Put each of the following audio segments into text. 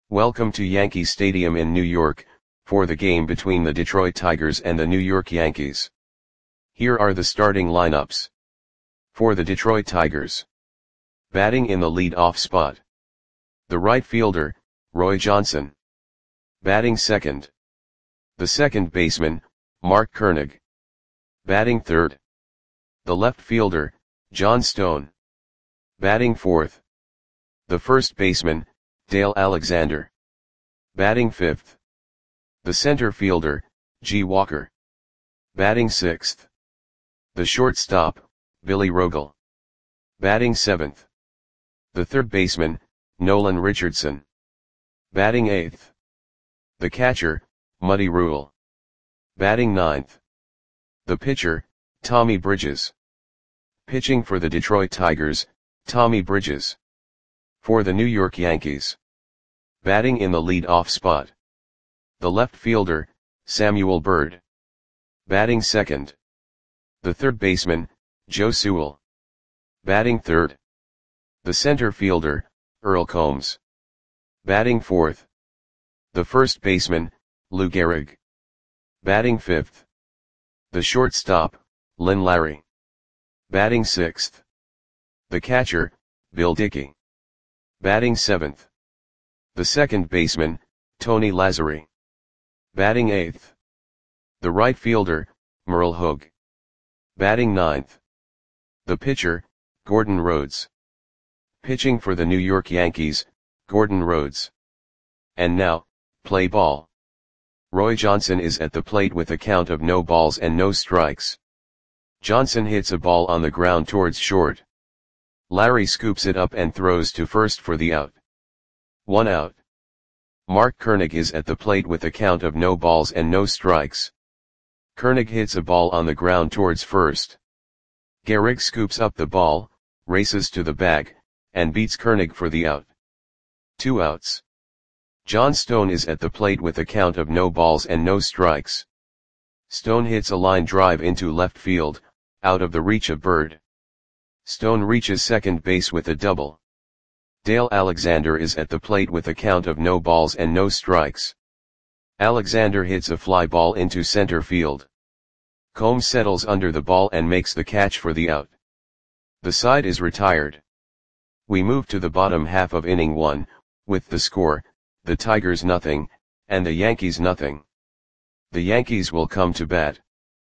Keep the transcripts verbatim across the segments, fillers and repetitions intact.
Welcome to Yankee Stadium in New York, for the game between the Detroit Tigers and the New York Yankees. Here are the starting lineups. For the Detroit Tigers. Batting in the lead-off spot. The right fielder, Roy Johnson. Batting second. The second baseman, Mark Koenig. Batting third. The left fielder, John Stone. Batting fourth. The first baseman, Dale Alexander. Batting fifth. The center fielder, G. Walker. Batting sixth. The shortstop, Billy Rogel. Batting seventh. The third baseman, Nolan Richardson. Batting eighth. The catcher, Muddy Rule. Batting ninth. The pitcher, Tommy Bridges. Pitching for the Detroit Tigers, Tommy Bridges. For the New York Yankees. Batting in the lead-off spot. The left fielder, Samuel Byrd. Batting second. The third baseman, Joe Sewell. Batting third. The center fielder, Earl Combs. Batting fourth. The first baseman, Lou Gehrig. Batting fifth. The shortstop, Lynn Larry. Batting sixth. The catcher, Bill Dickey. Batting seventh. The second baseman, Tony Lazzeri. Batting eighth. The right fielder, Merle Hogue. Batting ninth. The pitcher, Gordon Rhodes. Pitching for the New York Yankees, Gordon Rhodes. And now, play ball. Roy Johnson is at the plate with a count of no balls and no strikes. Johnson hits a ball on the ground towards short. Larry scoops it up and throws to first for the out. One out. Mark Koenig is at the plate with a count of no balls and no strikes. Koenig hits a ball on the ground towards first. Gehrig scoops up the ball, races to the bag, and beats Koenig for the out. Two outs. John Stone is at the plate with a count of no balls and no strikes. Stone hits a line drive into left field, out of the reach of Byrd. Stone reaches second base with a double. Dale Alexander is at the plate with a count of no balls and no strikes. Alexander hits a fly ball into center field. Combs settles under the ball and makes the catch for the out. The side is retired. We move to the bottom half of inning one, with the score, the Tigers nothing, and the Yankees nothing. The Yankees will come to bat.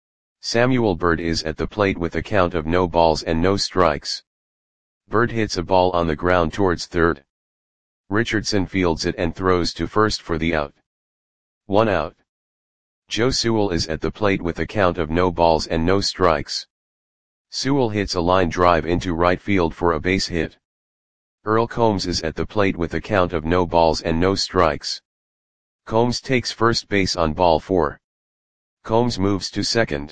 Samuel Byrd is at the plate with a count of no balls and no strikes. Byrd hits a ball on the ground towards third. Richardson fields it and throws to first for the out. One out. Joe Sewell is at the plate with a count of no balls and no strikes. Sewell hits a line drive into right field for a base hit. Earl Combs is at the plate with a count of no balls and no strikes. Combs takes first base on ball four. Combs moves to second.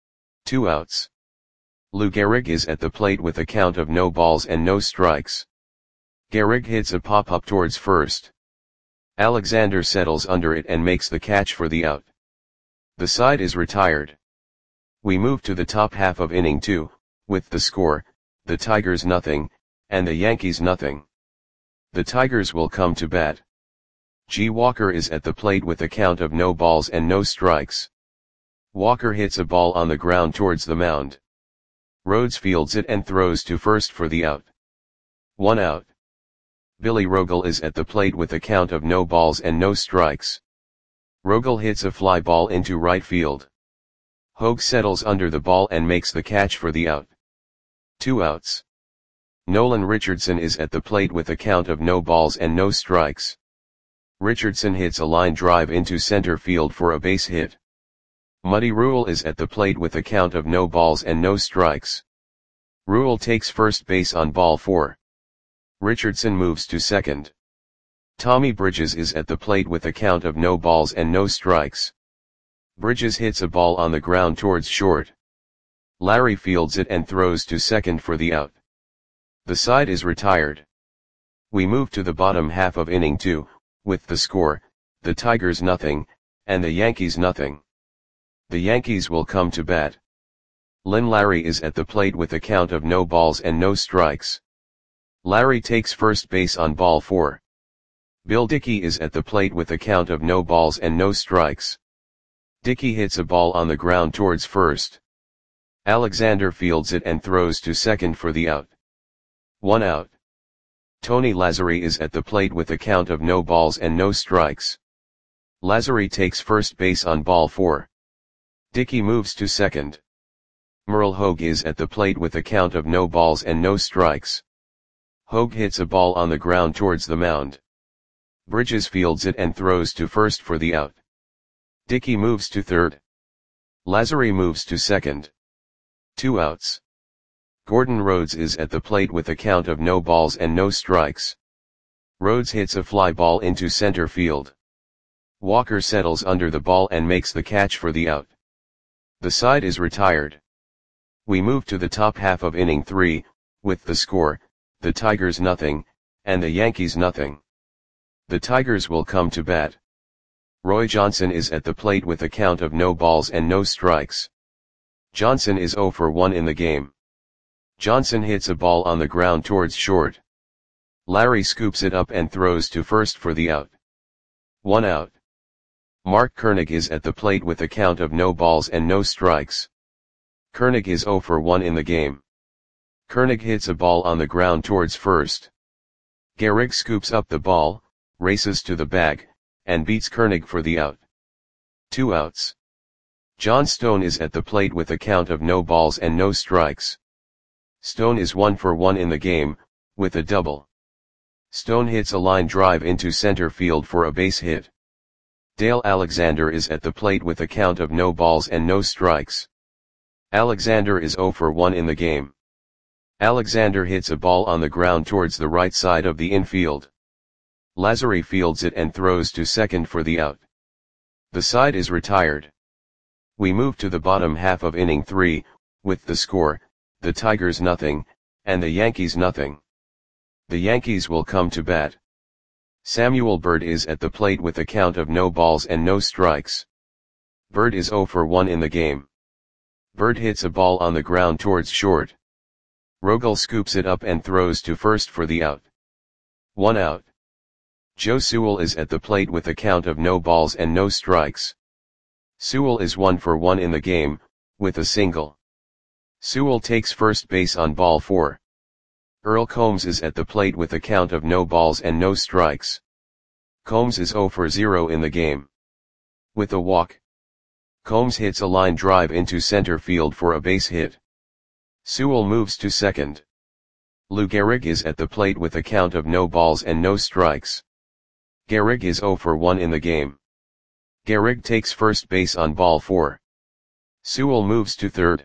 Two outs. Lou Gehrig is at the plate with a count of no balls and no strikes. Gehrig hits a pop-up towards first. Alexander settles under it and makes the catch for the out. The side is retired. We move to the top half of inning two, with the score, the Tigers nothing, and the Yankees nothing. The Tigers will come to bat. G. Walker is at the plate with a count of no balls and no strikes. Walker hits a ball on the ground towards the mound. Rhodes fields it and throws to first for the out. One out. Billy Rogel is at the plate with a count of no balls and no strikes. Rogel hits a fly ball into right field. Hogue settles under the ball and makes the catch for the out. Two outs. Nolan Richardson is at the plate with a count of no balls and no strikes. Richardson hits a line drive into center field for a base hit. Muddy Rule is at the plate with a count of no balls and no strikes. Rule takes first base on ball four. Richardson moves to second. Tommy Bridges is at the plate with a count of no balls and no strikes. Bridges hits a ball on the ground towards short. Larry fields it and throws to second for the out. The side is retired. We move to the bottom half of inning two, with the score, the Tigers nothing, and the Yankees nothing. The Yankees will come to bat. Lynn Larry is at the plate with a count of no balls and no strikes. Larry takes first base on ball four. Bill Dickey is at the plate with a count of no balls and no strikes. Dickey hits a ball on the ground towards first. Alexander fields it and throws to second for the out. One out. Tony Lazzari is at the plate with a count of no balls and no strikes. Lazzari takes first base on ball four. Dickey moves to second. Merle Hogue is at the plate with a count of no balls and no strikes. Hogue hits a ball on the ground towards the mound. Bridges fields it and throws to first for the out. Dickey moves to third. Lazzari moves to second. Two outs. Gordon Rhodes is at the plate with a count of no balls and no strikes. Rhodes hits a fly ball into center field. Walker settles under the ball and makes the catch for the out. The side is retired. We move to the top half of inning three, with the score, the Tigers nothing, and the Yankees nothing. The Tigers will come to bat. Roy Johnson is at the plate with a count of no balls and no strikes. Johnson is oh for one in the game. Johnson hits a ball on the ground towards short. Larry scoops it up and throws to first for the out. One out. Mark Koenig is at the plate with a count of no balls and no strikes. Koenig is oh for one in the game. Koenig hits a ball on the ground towards first. Gehrig scoops up the ball, races to the bag, and beats Koenig for the out. Two outs. John Stone is at the plate with a count of no balls and no strikes. Stone is one for one in the game, with a double. Stone hits a line drive into center field for a base hit. Dale Alexander is at the plate with a count of no balls and no strikes. Alexander is oh for one in the game. Alexander hits a ball on the ground towards the right side of the infield. Lazzari fields it and throws to second for the out. The side is retired. We move to the bottom half of inning three, with the score, the Tigers nothing, and the Yankees nothing. The Yankees will come to bat. Samuel Bird is at the plate with a count of no balls and no strikes. Bird is oh for one in the game. Bird hits a ball on the ground towards short. Rogel scoops it up and throws to first for the out. One out. Joe Sewell is at the plate with a count of no balls and no strikes. Sewell is one for one in the game, with a single. Sewell takes first base on ball four. Earl Combs is at the plate with a count of no balls and no strikes. Combs is oh for zero in the game. With a walk. Combs hits a line drive into center field for a base hit. Sewell moves to second. Lou Gehrig is at the plate with a count of no balls and no strikes. Gehrig is oh for one in the game. Gehrig takes first base on ball four. Sewell moves to third.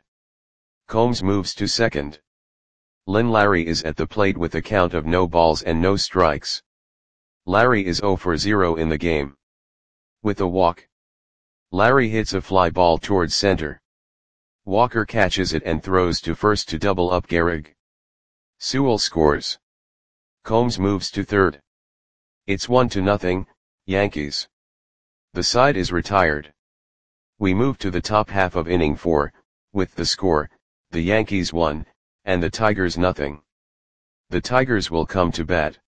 Combs moves to second. Lynn Larry is at the plate with a count of no balls and no strikes. Larry is oh for zero in the game. With a walk. Larry hits a fly ball towards center. Walker catches it and throws to first to double up Gehrig. Sewell scores. Combs moves to third. It's one to nothing, Yankees. The side is retired. We move to the top half of inning four, with the score, the Yankees one, and the Tigers nothing. The Tigers will come to bat.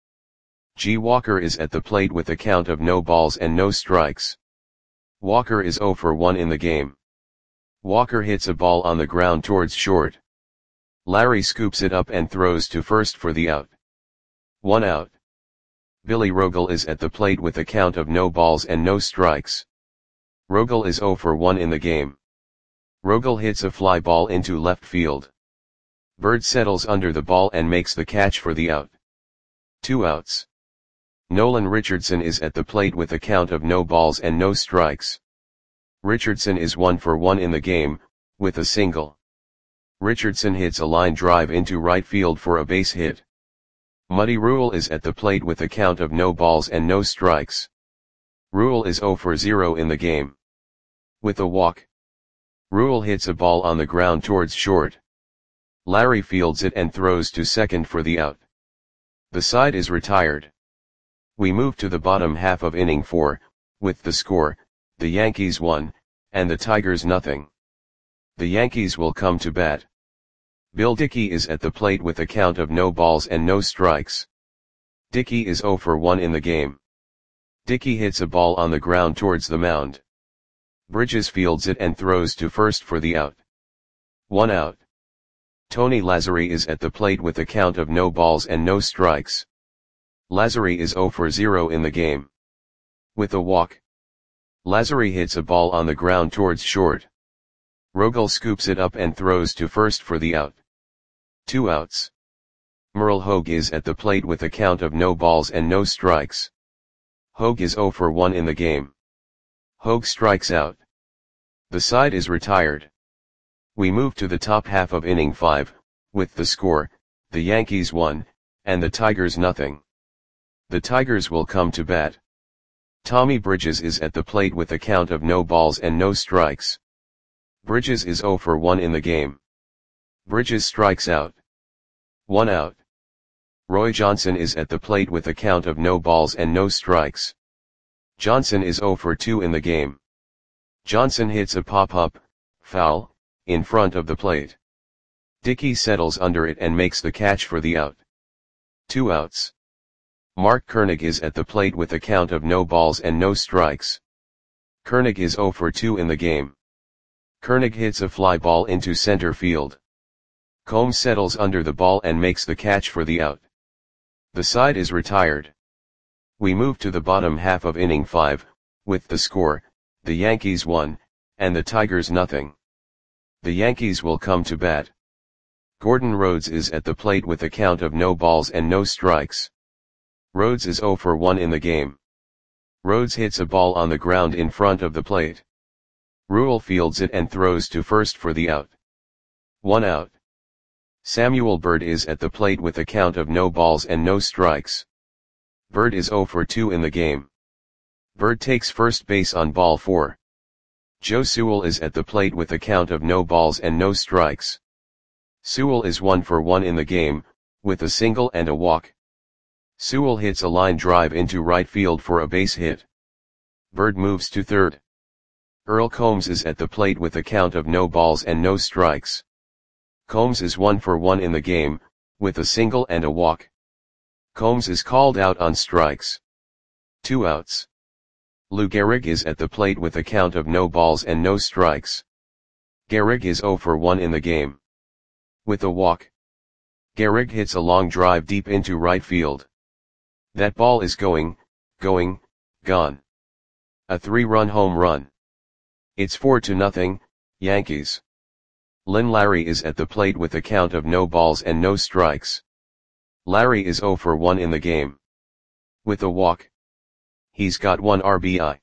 G. Walker is at the plate with a count of no balls and no strikes. Walker is oh for one in the game. Walker hits a ball on the ground towards short. Larry scoops it up and throws to first for the out. One out. Billy Rogel is at the plate with a count of no balls and no strikes. Rogel is oh for one in the game. Rogel hits a fly ball into left field. Bird settles under the ball and makes the catch for the out. Two outs. Nolan Richardson is at the plate with a count of no balls and no strikes. Richardson is one for one in the game, with a single. Richardson hits a line drive into right field for a base hit. Muddy Rule is at the plate with a count of no balls and no strikes. Rule is oh for zero in the game. With a walk. Rule hits a ball on the ground towards short. Larry fields it and throws to second for the out. The side is retired. We move to the bottom half of inning four, with the score, the Yankees one, and the Tigers nothing. The Yankees will come to bat. Bill Dickey is at the plate with a count of no balls and no strikes. Dickey is oh for one in the game. Dickey hits a ball on the ground towards the mound. Bridges fields it and throws to first for the out. One out. Tony Lazzari is at the plate with a count of no balls and no strikes. Lazzari is zero for zero in the game. With a walk. Lazzari hits a ball on the ground towards short. Rogel scoops it up and throws to first for the out. Two outs. Merle Hogue is at the plate with a count of no balls and no strikes. Hogue is zero for one in the game. Hogue strikes out. The side is retired. We move to the top half of inning five, with the score, the Yankees one, and the Tigers nothing. The Tigers will come to bat. Tommy Bridges is at the plate with a count of no balls and no strikes. Bridges is zero for one in the game. Bridges strikes out. One out. Roy Johnson is at the plate with a count of no balls and no strikes. Johnson is zero for two in the game. Johnson hits a pop-up, foul, in front of the plate. Dickey settles under it and makes the catch for the out. Two outs. Mark Koenig is at the plate with a count of no balls and no strikes. Koenig is zero for two in the game. Koenig hits a fly ball into center field. Combs settles under the ball and makes the catch for the out. The side is retired. We move to the bottom half of inning five, with the score, the Yankees one, and the Tigers nothing. The Yankees will come to bat. Gordon Rhodes is at the plate with a count of no balls and no strikes. Rhodes is zero for one in the game. Rhodes hits a ball on the ground in front of the plate. Rule fields it and throws to first for the out. One out. Samuel Bird is at the plate with a count of no balls and no strikes. Bird is zero for two in the game. Bird takes first base on ball four. Joe Sewell is at the plate with a count of no balls and no strikes. Sewell is one for one in the game, with a single and a walk. Sewell hits a line drive into right field for a base hit. Bird moves to third. Earl Combs is at the plate with a count of no balls and no strikes. Combs is one for one in the game, with a single and a walk. Combs is called out on strikes. Two outs. Lou Gehrig is at the plate with a count of no balls and no strikes. Gehrig is zero for one in the game. With a walk. Gehrig hits a long drive deep into right field. That ball is going, going, gone. A three-run home run. It's four to nothing, Yankees. Lynn Larry is at the plate with a count of no balls and no strikes. Larry is zero for one in the game. With a walk. He's got one R B I.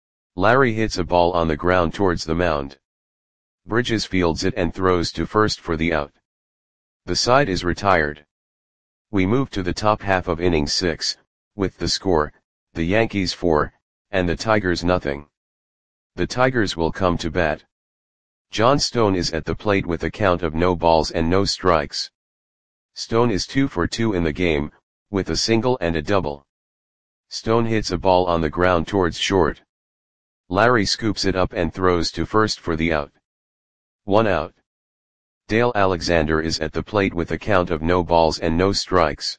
Larry hits a ball on the ground towards the mound. Bridges fields it and throws to first for the out. The side is retired. We move to the top half of inning six, with the score, the Yankees four, and the Tigers nothing. The Tigers will come to bat. John Stone is at the plate with a count of no balls and no strikes. Stone is two for two in the game, with a single and a double. Stone hits a ball on the ground towards short. Larry scoops it up and throws to first for the out. One out. Dale Alexander is at the plate with a count of no balls and no strikes.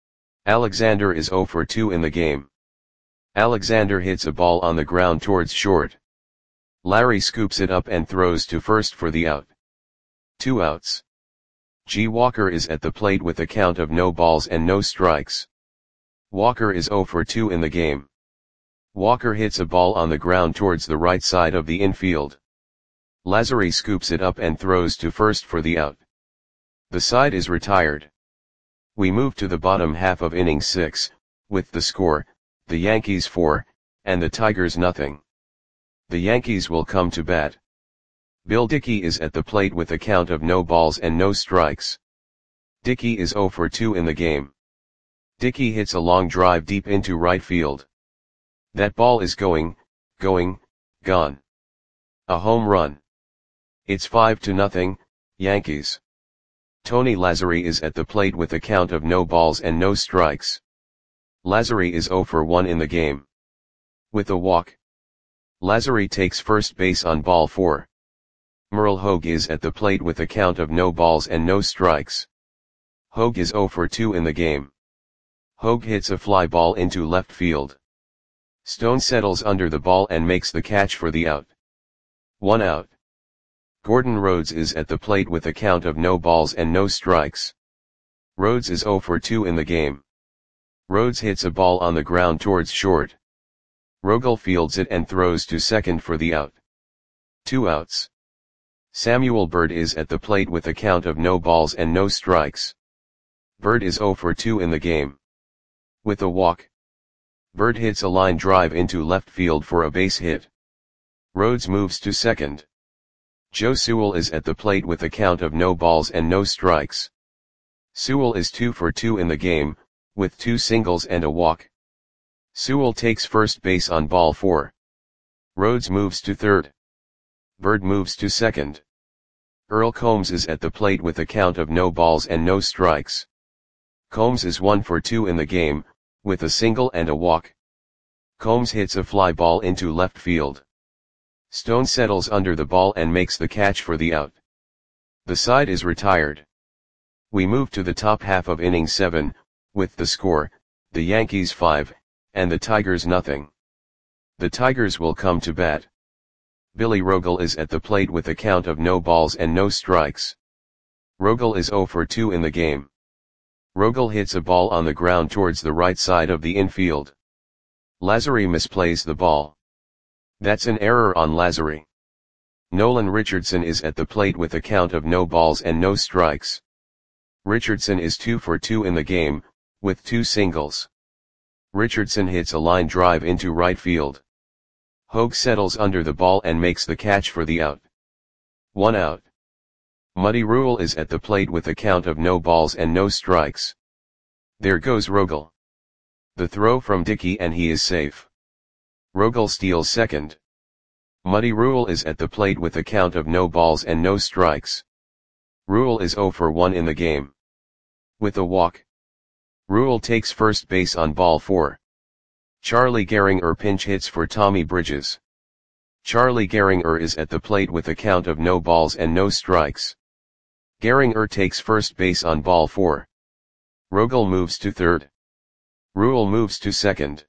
Alexander is zero for two in the game. Alexander hits a ball on the ground towards short. Larry scoops it up and throws to first for the out. Two outs. G. Walker is at the plate with a count of no balls and no strikes. Walker is zero for two in the game. Walker hits a ball on the ground towards the right side of the infield. Lazzari scoops it up and throws to first for the out. The side is retired. We move to the bottom half of inning six, with the score, the Yankees four, and the Tigers nothing. The Yankees will come to bat. Bill Dickey is at the plate with a count of no balls and no strikes. Dickey is zero for two in the game. Dickey hits a long drive deep into right field. That ball is going, going, gone. A home run. It's five to nothing, Yankees. Tony Lazzari is at the plate with a count of no balls and no strikes. Lazzari is zero for one in the game. With a walk. Lazzari takes first base on ball four. Merle Hogue is at the plate with a count of no balls and no strikes. Hogue is zero for two in the game. Hogue hits a fly ball into left field. Stone settles under the ball and makes the catch for the out. One out. Gordon Rhodes is at the plate with a count of no balls and no strikes. Rhodes is zero for two in the game. Rhodes hits a ball on the ground towards short. Rogel fields it and throws to second for the out. Two outs. Samuel Bird is at the plate with a count of no balls and no strikes. Bird is zero for two in the game. With a walk. Bird hits a line drive into left field for a base hit. Rhodes moves to second. Joe Sewell is at the plate with a count of no balls and no strikes. Sewell is two for two in the game, with two singles and a walk. Sewell takes first base on ball four. Rhodes moves to third. Bird moves to second. Earl Combs is at the plate with a count of no balls and no strikes. Combs is one for two in the game, with a single and a walk. Combs hits a fly ball into left field. Stone settles under the ball and makes the catch for the out. The side is retired. We move to the top half of inning seven, with the score, the Yankees five, and the Tigers nothing. The Tigers will come to bat. Billy Rogel is at the plate with a count of no balls and no strikes. Rogel is zero for two in the game. Rogel hits a ball on the ground towards the right side of the infield. Lazary misplays the ball. That's an error on Lazary. Nolan Richardson is at the plate with a count of no balls and no strikes. Richardson is two for two in the game, with two singles. Richardson hits a line drive into right field. Hogue settles under the ball and makes the catch for the out. One out. Muddy Rule is at the plate with a count of no balls and no strikes. There goes Rogel. The throw from Dickey and he is safe. Rogel steals second. Muddy Rule is at the plate with a count of no balls and no strikes. Rule is zero for one in the game. With a walk. Rule takes first base on ball four. Charlie Gehringer pinch hits for Tommy Bridges. Charlie Gehringer is at the plate with a count of no balls and no strikes. Gehringer takes first base on ball four. Rogel moves to third. Rule moves to second.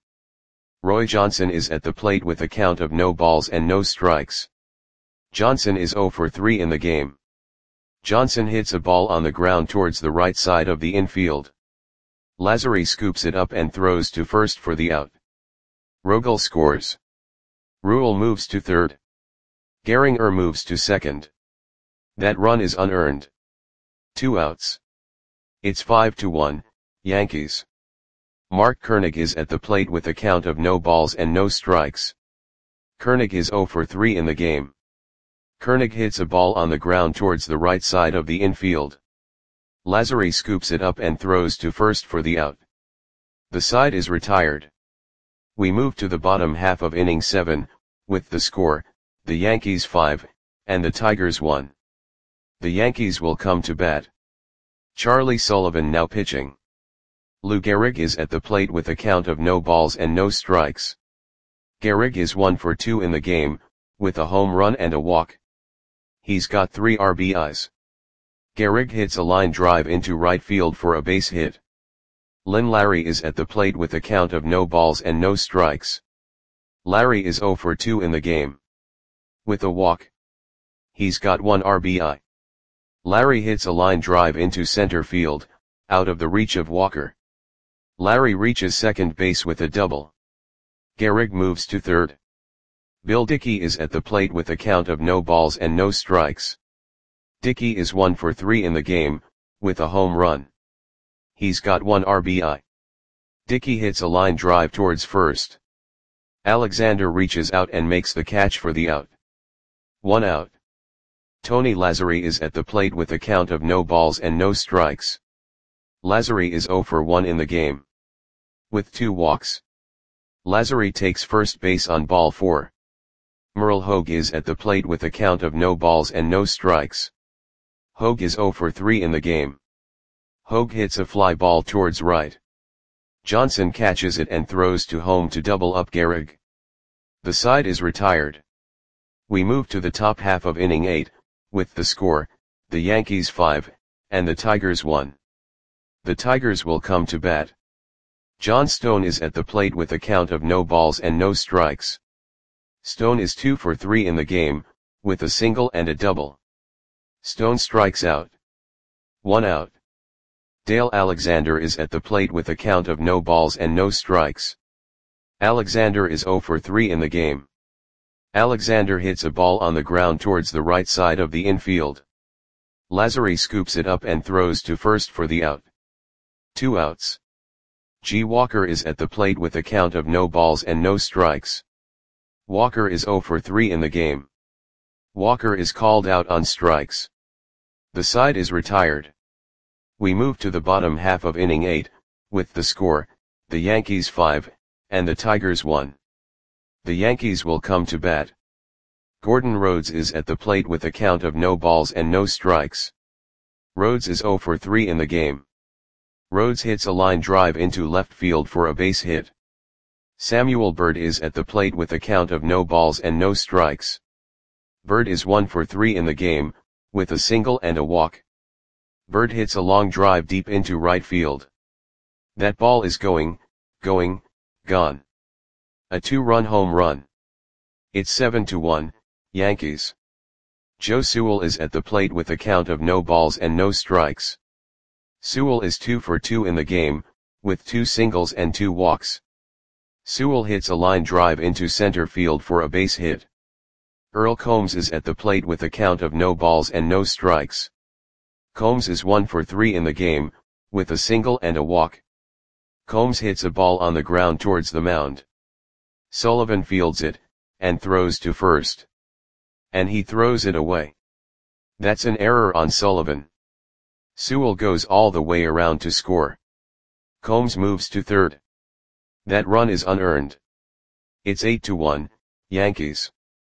Roy Johnson is at the plate with a count of no balls and no strikes. Johnson is zero for three in the game. Johnson hits a ball on the ground towards the right side of the infield. Lazary scoops it up and throws to first for the out. Rogel scores. Rule moves to third. Gehringer moves to second. That run is unearned. Two outs. It's five to one, Yankees. Mark Koenig is at the plate with a count of no balls and no strikes. Koenig is zero for three in the game. Koenig hits a ball on the ground towards the right side of the infield. Lazary scoops it up and throws to first for the out. The side is retired. We move to the bottom half of inning seven, with the score, the Yankees five, and the Tigers one. The Yankees will come to bat. Charlie Sullivan now pitching. Lou Gehrig is at the plate with a count of no balls and no strikes. Gehrig is one for two in the game, with a home run and a walk. He's got three R B Is. Gehrig hits a line drive into right field for a base hit. Lynn Larry is at the plate with a count of no balls and no strikes. Larry is zero for two in the game. With a walk. He's got one R B I. Larry hits a line drive into center field, out of the reach of Walker. Larry reaches second base with a double. Gehrig moves to third. Bill Dickey is at the plate with a count of no balls and no strikes. Dickey is one for three in the game, with a home run. He's got one R B I. Dickey hits a line drive towards first. Alexander reaches out and makes the catch for the out. One out. Tony Lazary is at the plate with a count of no balls and no strikes. Lazary is zero for one in the game. With two walks. Lazary takes first base on ball four. Merle Hogue is at the plate with a count of no balls and no strikes. Hogue is zero for three in the game. Hogue hits a fly ball towards right. Johnson catches it and throws to home to double up Gehrig. The side is retired. We move to the top half of inning eight, with the score, the Yankees five, and the Tigers one. The Tigers will come to bat. John Stone is at the plate with a count of no balls and no strikes. Stone is two for three in the game, with a single and a double. Stone strikes out. One out. Dale Alexander is at the plate with a count of no balls and no strikes. Alexander is zero for three in the game. Alexander hits a ball on the ground towards the right side of the infield. Lazary scoops it up and throws to first for the out. Two outs. G. Walker is at the plate with a count of no balls and no strikes. Walker is zero for three in the game. Walker is called out on strikes. The side is retired. We move to the bottom half of inning eight, with the score, the Yankees five, and the Tigers one. The Yankees will come to bat. Gordon Rhodes is at the plate with a count of no balls and no strikes. Rhodes is zero for three in the game. Rhodes hits a line drive into left field for a base hit. Samuel Bird is at the plate with a count of no balls and no strikes. Bird is one for three in the game, with a single and a walk. Bird hits a long drive deep into right field. That ball is going, going, gone. A two-run home run. It's seven to one, Yankees. Joe Sewell is at the plate with a count of no balls and no strikes. Sewell is two for two in the game, with two singles and two walks. Sewell hits a line drive into center field for a base hit. Earl Combs is at the plate with a count of no balls and no strikes. Combs is one for three in the game, with a single and a walk. Combs hits a ball on the ground towards the mound. Sullivan fields it, and throws to first. And he throws it away. That's an error on Sullivan. Sewell goes all the way around to score. Combs moves to third. That run is unearned. It's eight to one, Yankees.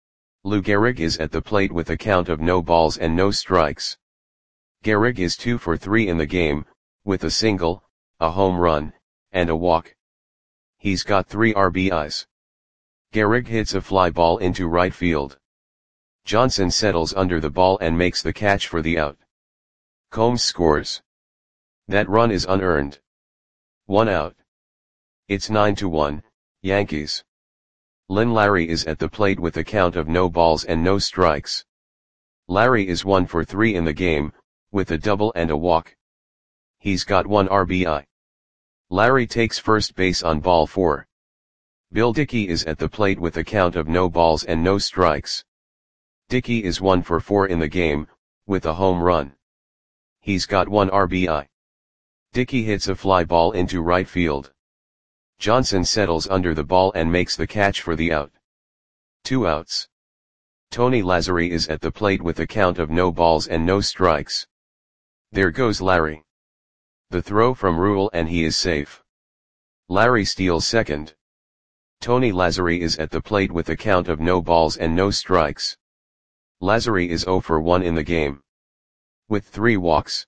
Lou Gehrig is at the plate with a count of no balls and no strikes. Gehrig is two for three in the game, with a single, a home run, and a walk. He's got three R B Is. Gehrig hits a fly ball into right field. Johnson settles under the ball and makes the catch for the out. Combs scores. That run is unearned. One out. It's nine to one, Yankees. Lynn Larry is at the plate with a count of no balls and no strikes. Larry is one for three in the game, with a double and a walk. He's got one R B I. Larry takes first base on ball four. Bill Dickey is at the plate with a count of no balls and no strikes. Dickey is one for four in the game, with a home run. He's got one R B I. Dickey hits a fly ball into right field. Johnson settles under the ball and makes the catch for the out. Two outs. Tony Lazary is at the plate with a count of no balls and no strikes. There goes Larry. The throw from Rule and he is safe. Larry steals second. Tony Lazary is at the plate with a count of no balls and no strikes. Lazary is zero for one in the game. With three walks.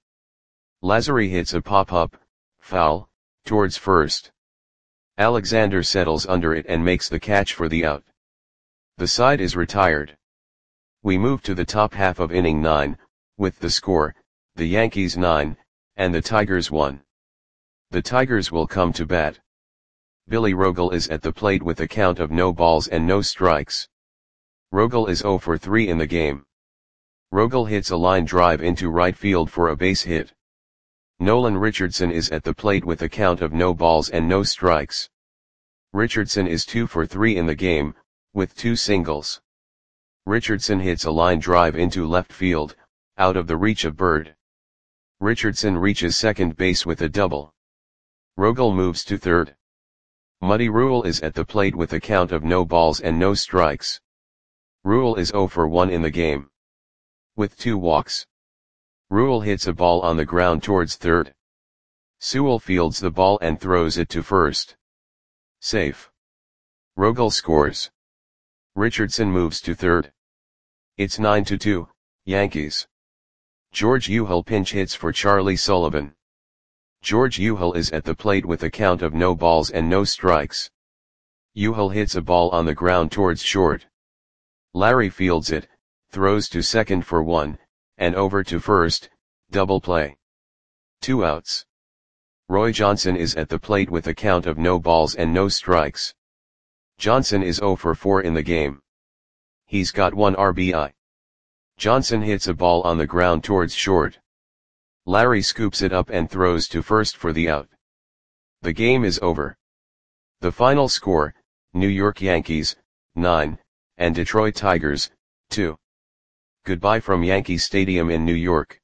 Lazary hits a pop-up, foul, towards first. Alexander settles under it and makes the catch for the out. The side is retired. We move to the top half of inning nine, with the score, the Yankees nine, and the Tigers one. The Tigers will come to bat. Billy Rogel is at the plate with a count of no balls and no strikes. Rogel is zero for three in the game. Rogel hits a line drive into right field for a base hit. Nolan Richardson is at the plate with a count of no balls and no strikes. Richardson is two for three in the game, with two singles. Richardson hits a line drive into left field, out of the reach of Bird. Richardson reaches second base with a double. Rogel moves to third. Muddy Rule is at the plate with a count of no balls and no strikes. Rule is zero for one in the game. With two walks. Rule hits a ball on the ground towards third. Sewell fields the ball and throws it to first. Safe. Rogel scores. Richardson moves to third. It's nine to two, Yankees. George Uhel pinch hits for Charlie Sullivan. George Uhel is at the plate with a count of no balls and no strikes. Uhel hits a ball on the ground towards short. Larry fields it, throws to second for one, and over to first, double play. Two outs. Roy Johnson is at the plate with a count of no balls and no strikes. Johnson is zero for four in the game. He's got one R B I. Johnson hits a ball on the ground towards short. Larry scoops it up and throws to first for the out. The game is over. The final score, New York Yankees, nine, and Detroit Tigers, two. Goodbye from Yankee Stadium in New York.